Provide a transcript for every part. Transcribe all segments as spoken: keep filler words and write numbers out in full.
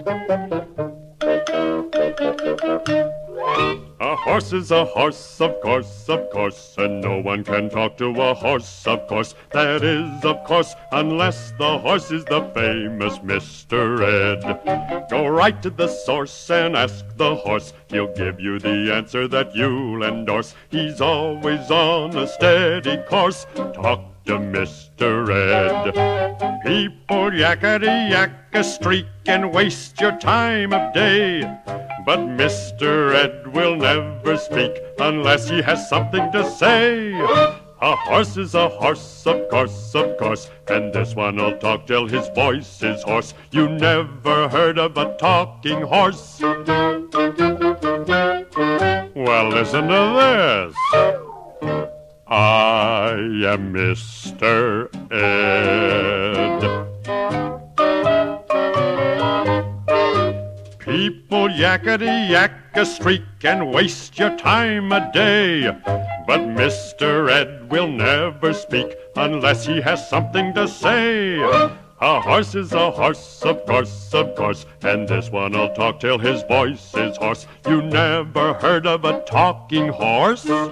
A horse is a horse, of course, of course, and no one can talk to a horse, of course. That is, of course, unless the horse is the famous Mister Ed. Go right to the source and ask the horse. He'll give you the answer that you'll endorse. He's always on a steady course. Talk to Mister Ed. People yakety yak a streak and waste your time of day. But Mister Ed will never speak unless he has something to say. A horse is a horse, of course, of course, and this one'll talk till his voice is hoarse. You never heard of a talking horse? Well, listen to this. I am Mister Ed. People yakety yak a streak and waste your time a day. But Mister Ed will never speak unless he has something to say. A horse is a horse, of course, of course, and this one'll talk till his voice is hoarse. You never heard of a talking horse? Well,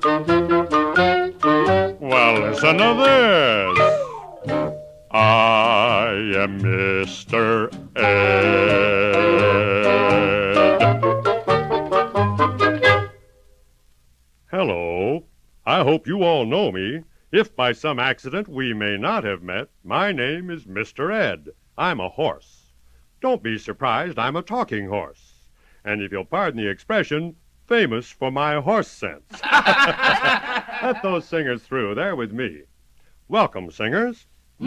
listen to this. I am Mister Ed. Hello. I hope you all know me. If by some accident we may not have met, my name is Mister Ed. I'm a horse. Don't be surprised, I'm a talking horse. And if you'll pardon the expression, famous for my horse sense. Let those singers through. They're with me. Welcome, singers.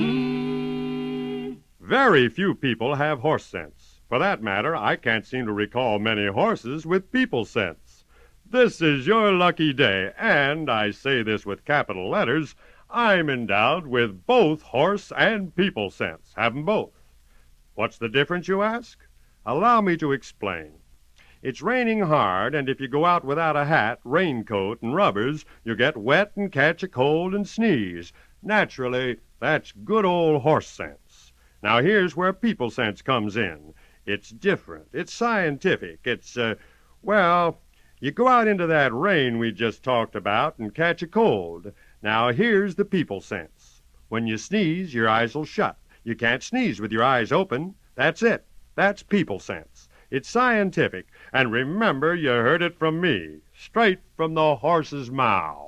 Very few people have horse sense. For that matter, I can't seem to recall many horses with people sense. This is your lucky day, and I say this with capital letters. I'm endowed with both horse and people sense. Have 'em both. What's the difference, you ask? Allow me to explain. It's raining hard, and if you go out without a hat, raincoat, and rubbers, you get wet and catch a cold and sneeze. Naturally, that's good old horse sense. Now, here's where people sense comes in. It's different. It's scientific. It's, uh, well, you go out into that rain we just talked about and catch a cold. Now, here's the people sense. When you sneeze, your eyes will shut. You can't sneeze with your eyes open. That's it. That's people sense. It's scientific. And remember, you heard it from me, straight from the horse's mouth.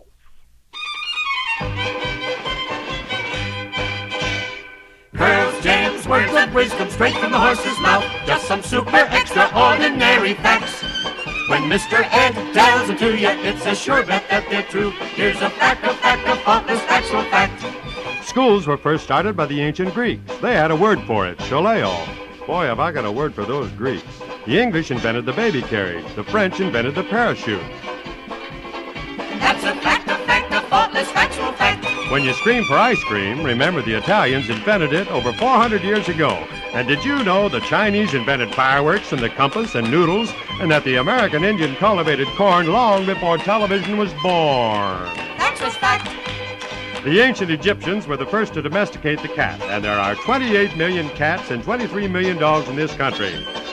Pearls, gems, words of wisdom straight from the horse's mouth. Just some super extraordinary facts. When Mister Ed tells them to you, it's a sure bet that they're true. Here's a fact, a fact, a faultless factual fact. Schools were first started by the ancient Greeks. They had a word for it, scholeo. Boy, have I got a word for those Greeks. The English invented the baby carriage. The French invented the parachute. That's a fact, a fact, a faultless factual fact. When you scream for ice cream, remember the Italians invented it over four hundred years ago. And did you know the Chinese invented fireworks and the compass and noodles, and that the American Indian cultivated corn long before television was born? That's a fact. The ancient Egyptians were the first to domesticate the cat, and there are twenty-eight million cats and twenty-three million dogs in this country.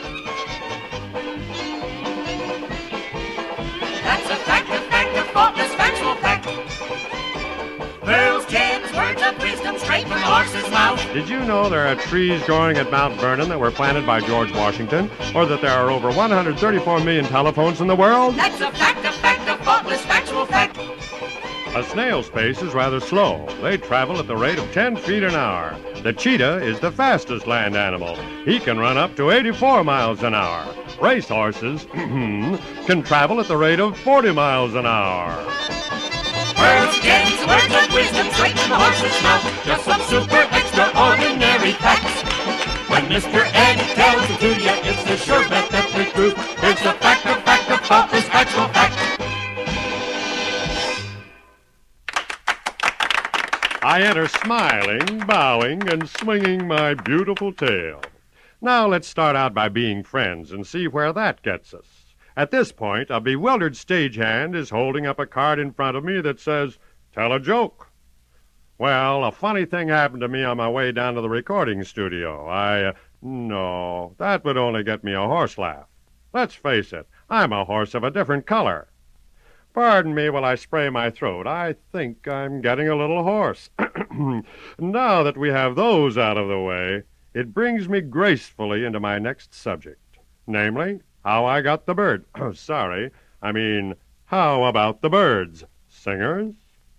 That's a fact, a fact, a faultless factual fact. Pearls, gems, words of wisdom straight from the horse's mouth. Did you know there are trees growing at Mount Vernon that were planted by George Washington, or that there are over one hundred thirty-four million telephones in the world? That's a fact, a fact, a faultless factual fact. A snail's pace is rather slow. They travel at the rate of ten feet an hour. The cheetah is the fastest land animal. He can run up to eighty-four miles an hour. Race horses can travel at the rate of forty miles an hour. Pearls, gems, words of wisdom straight from the horse's mouth. Just some super extraordinary facts. When Mister Ed tells it to you, it's a sure bet that they're true. It's a fact, a fact, a faultless factual fact. I enter smiling, bowing, and swinging my beautiful tail. Now let's start out by being friends and see where that gets us. At this point, a bewildered stagehand is holding up a card in front of me that says, "Tell a joke." Well, a funny thing happened to me on my way down to the recording studio. I, uh, no, that would only get me a horse laugh. Let's face it, I'm a horse of a different color. Pardon me while I spray my throat. I think I'm getting a little hoarse. Now that we have those out of the way, it brings me gracefully into my next subject, namely, how I got the bird. Sorry, I mean, how about the birds? Singers?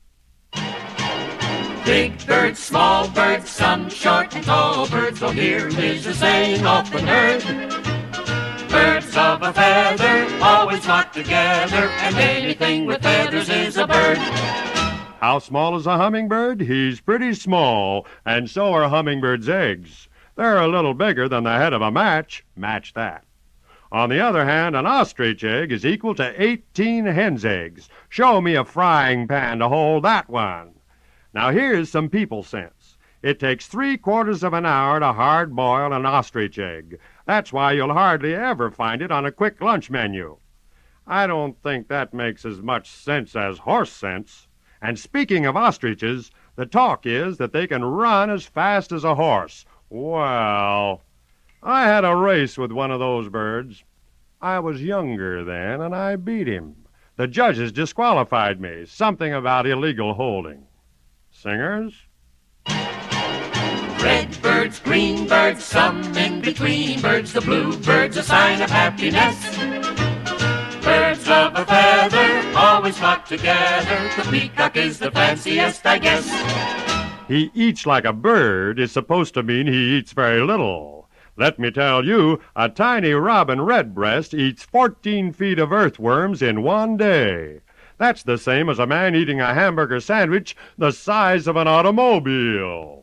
Big birds, small birds, some short and tall birds, though here is a saying often heard. Birds of a feather always flock together, and anything with feathers is a bird. How small is a hummingbird? He's pretty small, and so are hummingbirds' eggs. They're a little bigger than the head of a match. Match that. On the other hand, an ostrich egg is equal to eighteen hen's eggs. Show me a frying pan to hold that one. Now here's some people sense. It takes three quarters of an hour to hard boil an ostrich egg. That's why you'll hardly ever find it on a quick lunch menu. I don't think that makes as much sense as horse sense. And speaking of ostriches, the talk is that they can run as fast as a horse. Well, I had a race with one of those birds. I was younger then, and I beat him. The judges disqualified me, something about illegal holding. Singers? Red birds, green birds, some in between birds, the blue bird's a sign of happiness. Birds of a feather always flock together, the peacock is the fanciest, I guess. He eats like a bird is supposed to mean he eats very little. Let me tell you, a tiny robin redbreast eats fourteen feet of earthworms in one day. That's the same as a man eating a hamburger sandwich the size of an automobile.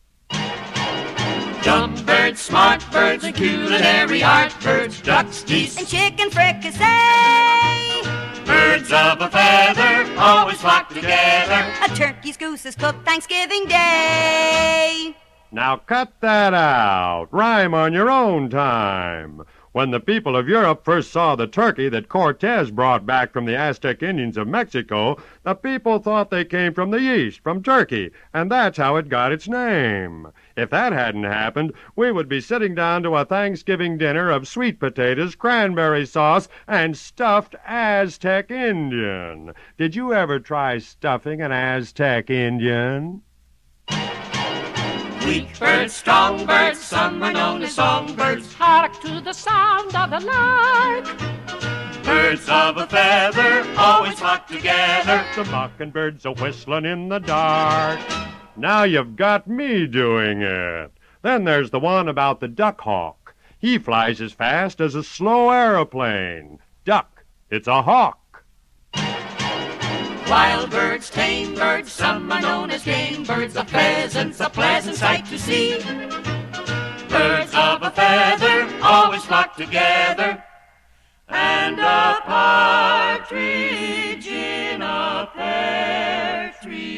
Dumb birds, smart birds, and culinary art birds, ducks, geese, and chicken fricassee. Birds of a feather always flock together. A turkey's goose is cooked Thanksgiving Day. Now cut that out. Rhyme on your own time. When the people of Europe first saw the turkey that Cortez brought back from the Aztec Indians of Mexico, the people thought they came from the east, from Turkey, and that's how it got its name. If that hadn't happened, we would be sitting down to a Thanksgiving dinner of sweet potatoes, cranberry sauce, and stuffed Aztec Indian. Did you ever try stuffing an Aztec Indian? Weak birds, strong birds, some are known as songbirds. Hark to the sound of the lark. Birds of a feather always flock together. The mockingbirds are whistling in the dark. Now you've got me doing it. Then there's the one about the duck hawk. He flies as fast as a slow aeroplane. Duck, it's a hawk. Wild birds, tame birds, some are known as game birds. A pheasant's a pleasant sight to see. Birds of a feather always flock together. And a partridge in a pear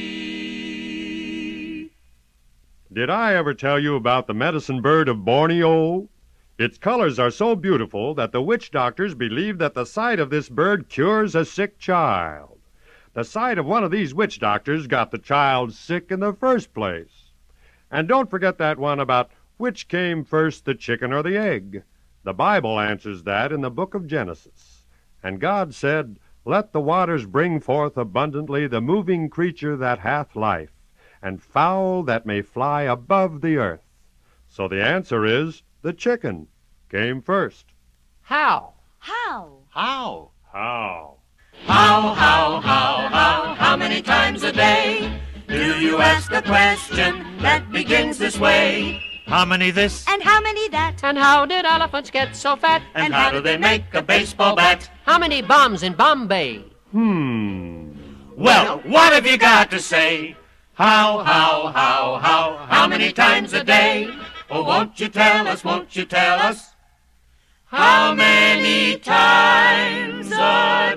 tree. Did I ever tell you about the medicine bird of Borneo? Its colors are so beautiful that the witch doctors believe that the sight of this bird cures a sick child. The sight of one of these witch doctors got the child sick in the first place. And don't forget that one about which came first, the chicken or the egg. The Bible answers that in the book of Genesis. And God said, "Let the waters bring forth abundantly the moving creature that hath life, and fowl that may fly above the earth." So the answer is, the chicken came first. How? How? How? How? How, how, how, how, how many times a day do you ask a question that begins this way? How many this? And how many that? And how did elephants get so fat? And how do they make a baseball bat? How many bombs in Bombay? Hmm. Well, what have you got to say? How, how, how, how, how many times a day? Oh, won't you tell us, won't you tell us? How many times a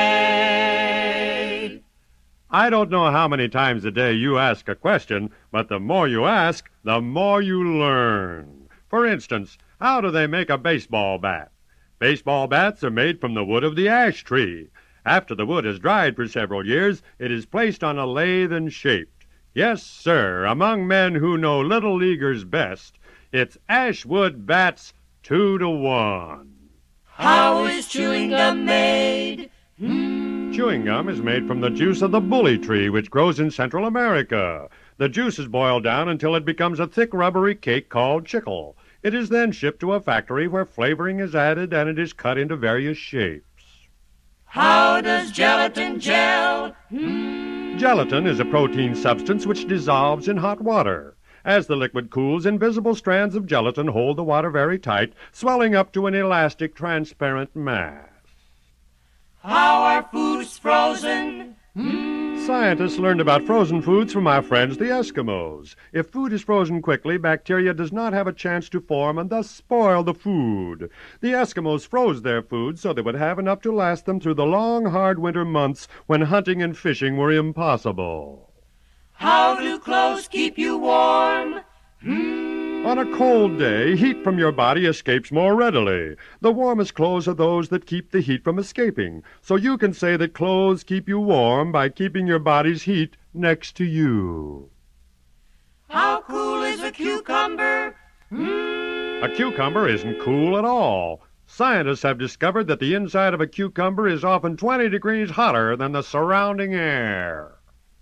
day? I don't know how many times a day you ask a question, but the more you ask, the more you learn. For instance, how do they make a baseball bat? Baseball bats are made from the wood of the ash tree. After the wood has dried for several years, it is placed on a lathe and shaped. Yes, sir, among men who know Little Leaguers best, it's Ashwood bats two to one. How is chewing gum made? Hmm. Chewing gum is made from the juice of the bully tree, which grows in Central America. The juice is boiled down until it becomes a thick, rubbery cake called chicle. It is then shipped to a factory where flavoring is added and it is cut into various shapes. How does gelatin gel? Hmm. Gelatin is a protein substance which dissolves in hot water. As the liquid cools, invisible strands of gelatin hold the water very tight, swelling up to an elastic, transparent mass. How are foods frozen? Hmm. Scientists learned about frozen foods from our friends the Eskimos. If food is frozen quickly, bacteria does not have a chance to form and thus spoil the food. The Eskimos froze their food so they would have enough to last them through the long, hard winter months when hunting and fishing were impossible. How do clothes keep you warm? Hmm. On a cold day, heat from your body escapes more readily. The warmest clothes are those that keep the heat from escaping. So you can say that clothes keep you warm by keeping your body's heat next to you. How cool is a cucumber? Hmm. A cucumber isn't cool at all. Scientists have discovered that the inside of a cucumber is often twenty degrees hotter than the surrounding air.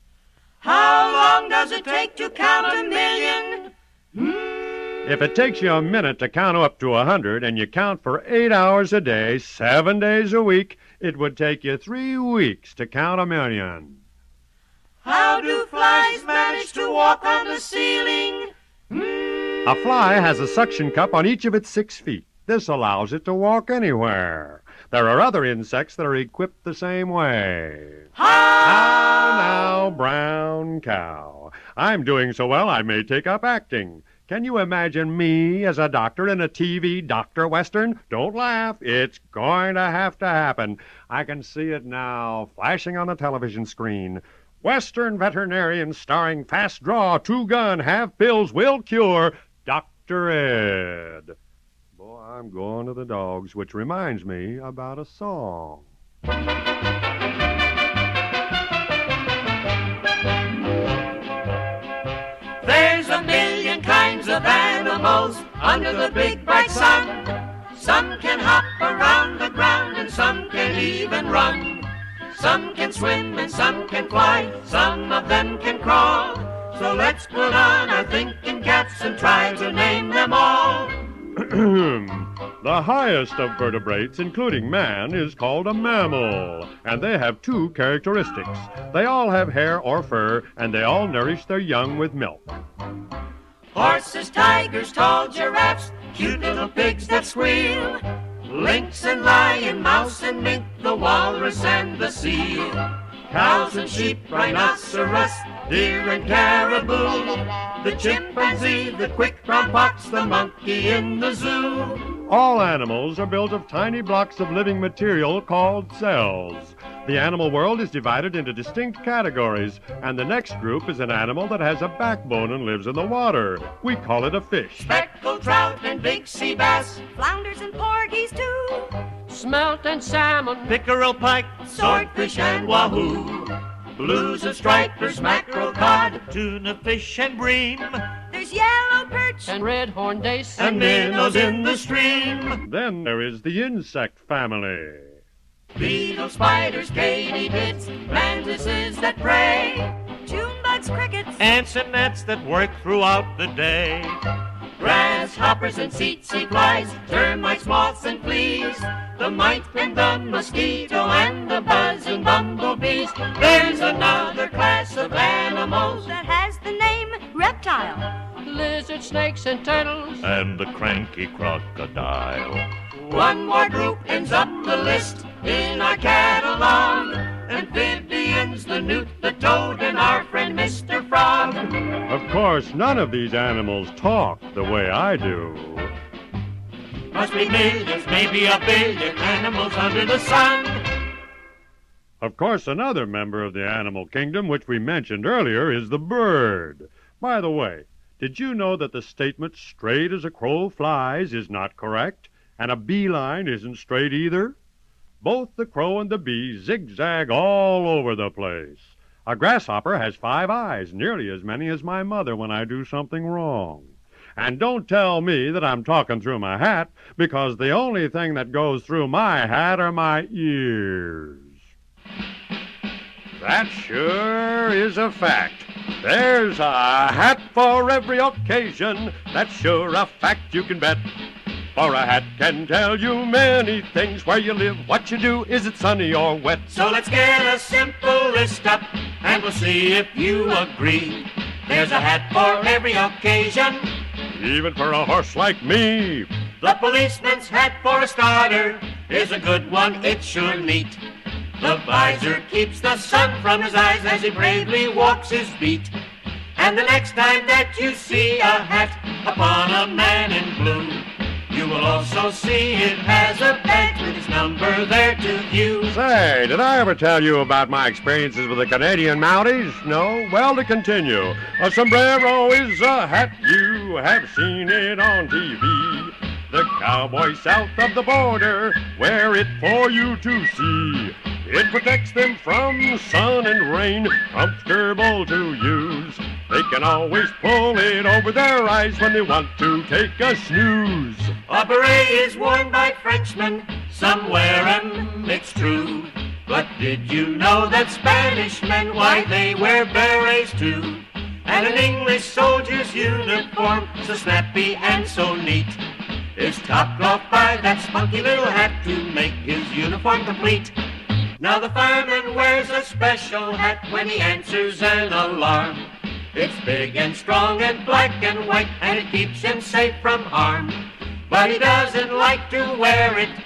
How long does it take to count a million? Hmm. If it takes you a minute to count up to a hundred and you count for eight hours a day, seven days a week, it would take you three weeks to count a million. How do flies manage to walk on the ceiling? Hmm. A fly has a suction cup on each of its six feet. This allows it to walk anywhere. There are other insects that are equipped the same way. How? How now, brown cow? I'm doing so well I may take up acting. Can you imagine me as a doctor in a T V doctor western? Don't laugh. It's going to have to happen. I can see it now, flashing on the television screen. Western veterinarian starring Fast Draw, Two Gun, Have Pills, Will Cure, Doctor Ed. Boy, I'm going to the dogs, which reminds me about a song. There's a million kinds of animals under the big bright sun. Some can hop around the ground and some can even run. Some can swim and some can fly, some of them can crawl. So let's put on our thinking caps and try to name them all. The highest of vertebrates, including man, is called a mammal, and they have two characteristics. They all have hair or fur, and they all nourish their young with milk. Horses, tigers, tall giraffes, cute little pigs that squeal. Lynx and lion, mouse and mink, the walrus and the seal. Cows and sheep, rhinoceros, deer and caribou. The chimpanzee, the quick brown fox, the monkey in the zoo. All animals are built of tiny blocks of living material called cells. The animal world is divided into distinct categories, and the next group is an animal that has a backbone and lives in the water. We call it a fish. Speckled trout and big sea bass, Flounders and porgies too. Smelt and salmon, pickerel, pike, swordfish and wahoo. Blues and stripers, mackerel, cod, tuna fish and bream. There's yellow perch and red-horned dace, And minnows in the stream. Then there is the insect family. Beetles, spiders, katydids, mantises that prey. June bugs, crickets, Ants and gnats that work throughout the day. Grasshoppers and tsetse flies, termites, moths and fleas. The mite and the mosquito and the buzzing bumblebees. There's another class of animals. that has the name reptile. lizards, snakes, and turtles. And the cranky crocodile. One more group ends up the list in our catalog. Amphibians, the newt, the toad, and our friend Mister Frog. Of course, none of these animals talk the way I do. Must be millions, maybe a billion animals under the sun. Of course, another member of the animal kingdom, which we mentioned earlier, is the bird. By the way, did you know that the statement straight as a crow flies is not correct, and a beeline isn't straight either? Both the crow and the bee zigzag all over the place. A grasshopper has five eyes, nearly as many as my mother when I do something wrong. And don't tell me that I'm talking through my hat, because the only thing that goes through my hat are my ears. That sure is a fact. There's a hat for every occasion. That's sure a fact you can bet. For a hat can tell you many things. Where you live, what you do, is it sunny or wet? So let's get a simple list up, and we'll see if you agree. There's a hat for every occasion, Even for a horse like me. the policeman's hat for a starter is a good one, it's sure neat. The visor keeps the sun from his eyes as he bravely walks his beat. And the next time that you see a hat upon a man in blue, you will also see it has a badge with its number there to view. Say, did I ever tell you about my experiences with the Canadian Mounties? No? Well, to continue, a sombrero is a hat. You have seen it on T V. The cowboys south of the border wear it for you to see. It protects them from sun and rain, comfortable to use. They can always pull it over their eyes when they want to take a snooze. A beret is worn by Frenchmen, some wear 'em, it's true. But did you know that Spanish men, why they wear berets too? And an English soldier's uniform, so snappy and so neat, is topped off by that spunky little hat to make his uniform complete. Now the fireman wears a special hat when he answers an alarm. It's big and strong and black and white, and it keeps him safe from harm. But he doesn't like to wear it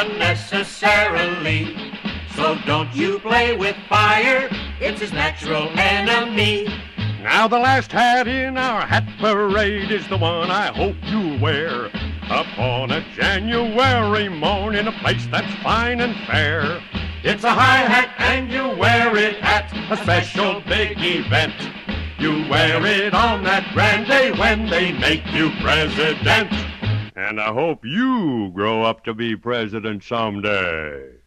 unnecessarily. So don't you play with fire, it's his natural enemy. Now the last hat in our hat parade is the one I hope you'll wear upon a January morn in a place that's fine and fair. It's a high hat and you wear it at a special big event. You wear it on that grand day when they make you president. And I hope you grow up to be president someday.